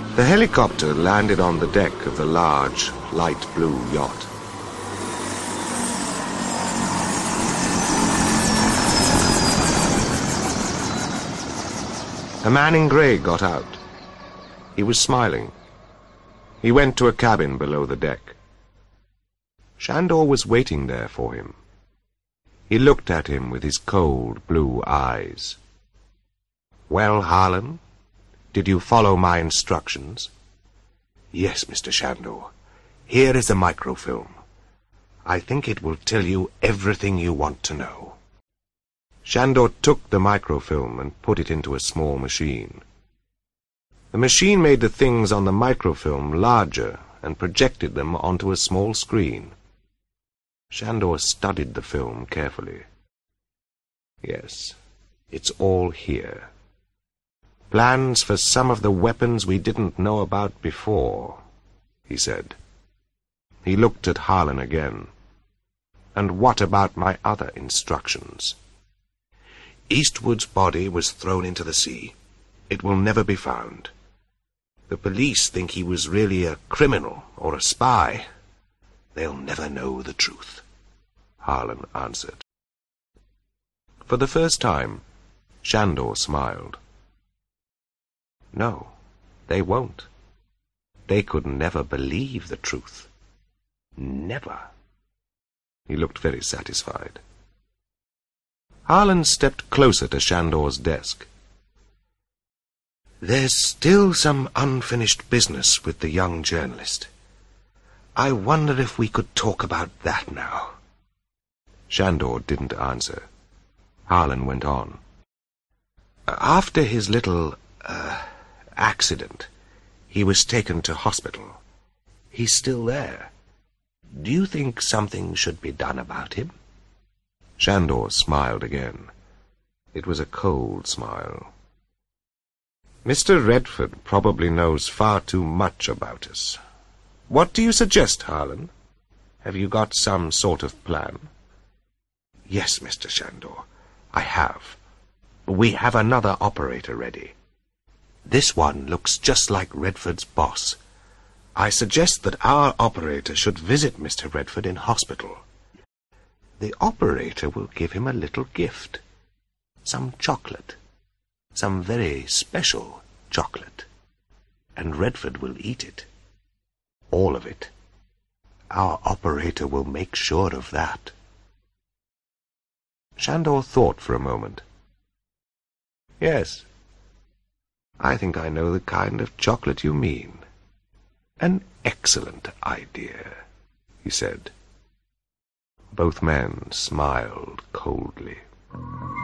The helicopter landed on the deck of the large, light blue yacht. A man in grey got out. He was smiling. He went to a cabin below the deck. Shandor was waiting there for him. He looked at him with his cold blue eyes. "Well, Harlan, did you follow my instructions?" "Yes, Mr. Shandor. Here is a microfilm. I think it will tell you everything you want to know." Shandor took the microfilm and put it into a small machine. The machine made the things on the microfilm larger and projected them onto a small screen. Shandor studied the film carefully. "Yes, it's all here. Plans for some of the weapons we didn't know about before," he said. He looked at Harlan again. "And what about my other instructions?" "Eastwood's body was thrown into the sea. It will never be found. The police think he was really a criminal or a spy. They'll never know the truth," Harlan answered. For the first time, Shandor smiled. "No, they won't. They could never believe the truth. Never." He looked very satisfied. Harlan stepped closer to Shandor's desk. "There's still some unfinished business with the young journalist. I wonder if we could talk about that now." Shandor didn't answer. Harlan went on. "After his little, accident, he was taken to hospital. He's still there. Do you think something should be done about him?" Shandor smiled again. It was a cold smile. "Mr. Redford probably knows far too much about us. What do you suggest, Harlan? Have you got some sort of plan?" "Yes, Mr. Shandor, I have. We have another operator ready. This one looks just like Redford's boss. I suggest that our operator should visit Mr. Redford in hospital. The operator will give him a little gift. Some chocolate. Some very special chocolate. And Redford will eat it. All of it. Our operator will make sure of that." Shandor thought for a moment. "Yes, I think I know the kind of chocolate you mean. An excellent idea," he said. Both men smiled coldly.